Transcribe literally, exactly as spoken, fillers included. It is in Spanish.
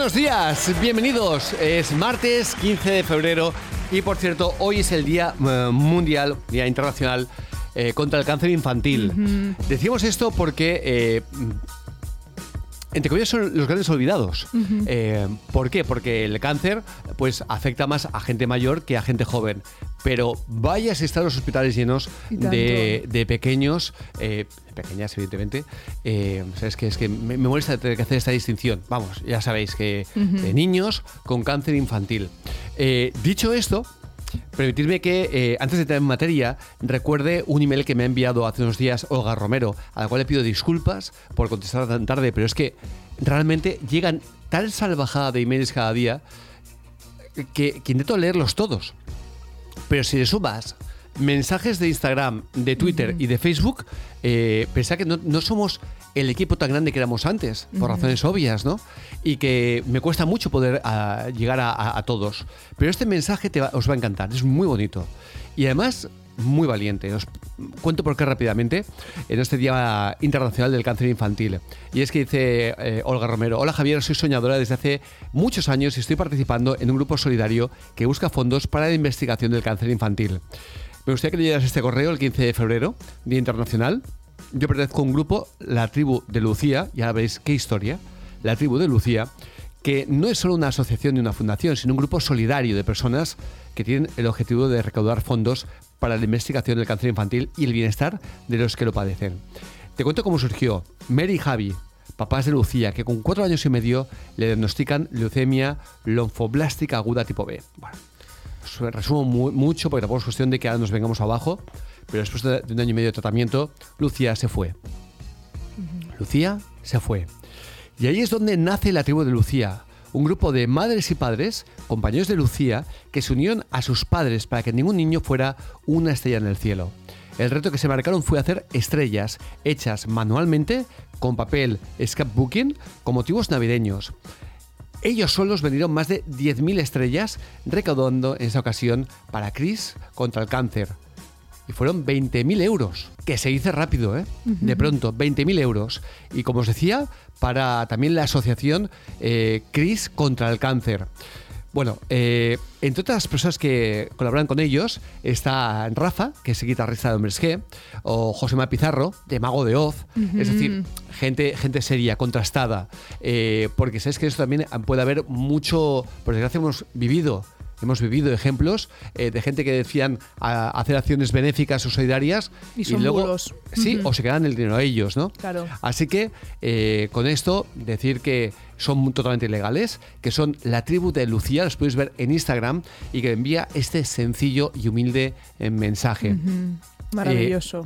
Buenos días, bienvenidos. Es martes quince de febrero y, por cierto, hoy es el Día uh, Mundial, Día Internacional eh, contra el Cáncer Infantil. Uh-huh. Decimos esto porque, eh, entre comillas, son los grandes olvidados. Uh-huh. Eh, ¿Por qué? Porque el cáncer pues, afecta más a gente mayor que a gente joven. Pero vaya si están los hospitales llenos de, de pequeños, eh, pequeñas evidentemente, eh, ¿sabes qué? Es que me, me molesta tener que hacer esta distinción. Vamos, ya sabéis que uh-huh. de niños con cáncer infantil. Eh, dicho esto, permitidme que, eh, antes de entrar en materia, recuerde un email que me ha enviado hace unos días Olga Romero, a la cual le pido disculpas por contestar tan tarde, pero es que realmente llegan tan salvajada de emails cada día que, que intento leerlos todos. Pero si le sumas mensajes de Instagram, de Twitter uh-huh. y de Facebook, eh, pensá que no, no somos el equipo tan grande que éramos antes, por uh-huh. razones obvias, ¿no? Y que me cuesta mucho poder uh, llegar a, a, a todos. Pero este mensaje te va, os va a encantar, es muy bonito. Y además, muy valiente. Os cuento por qué rápidamente en este Día Internacional del Cáncer Infantil. Y es que dice eh, Olga Romero: hola Javier, soy soñadora desde hace muchos años y estoy participando en un grupo solidario que busca fondos para la investigación del cáncer infantil. Me gustaría que le llegas este correo el quince de febrero, Día Internacional. Yo pertenezco a un grupo, la Tribu de Lucía, ya veréis qué historia, la Tribu de Lucía, que no es solo una asociación ni una fundación, sino un grupo solidario de personas que tienen el objetivo de recaudar fondos para la investigación del cáncer infantil y el bienestar de los que lo padecen. Te cuento cómo surgió. Mary y Javi, papás de Lucía, que con cuatro años y medio le diagnostican leucemia linfoblástica aguda tipo B. Bueno, os resumo muy, mucho porque tampoco es cuestión de que ahora nos vengamos abajo, pero después de, de un año y medio de tratamiento, Lucía se fue. Uh-huh. Lucía se fue. Y ahí es donde nace la Tribu de Lucía, un grupo de madres y padres, compañeros de Lucía, que se unieron a sus padres para que ningún niño fuera una estrella en el cielo. El reto que se marcaron fue hacer estrellas hechas manualmente con papel scrapbooking con motivos navideños. Ellos solos vendieron más de diez mil estrellas, recaudando en esa ocasión para Chris contra el cáncer. Y fueron veinte mil euros, que se dice rápido, ¿eh? Uh-huh. De pronto, veinte mil euros. Y como os decía, para también la asociación eh, Chris contra el cáncer. Bueno, eh, entre otras personas que colaboran con ellos está Rafa, que es guitarrista de Hombres G, o Josema Pizarro, de Mago de Oz. Uh-huh. Es decir, gente, gente seria, contrastada. Eh, porque sabes que eso también puede haber mucho, por desgracia hemos vivido Hemos vivido ejemplos eh, de gente que decían a, hacer acciones benéficas o solidarias y, son y luego bulos. Sí, uh-huh. o se quedan el dinero a ellos, ¿no? Claro. Así que eh, con esto decir que son totalmente ilegales, que son la Tribu de Lucía, los podéis ver en Instagram, y que envía este sencillo y humilde eh, mensaje. Uh-huh. Maravilloso. Eh,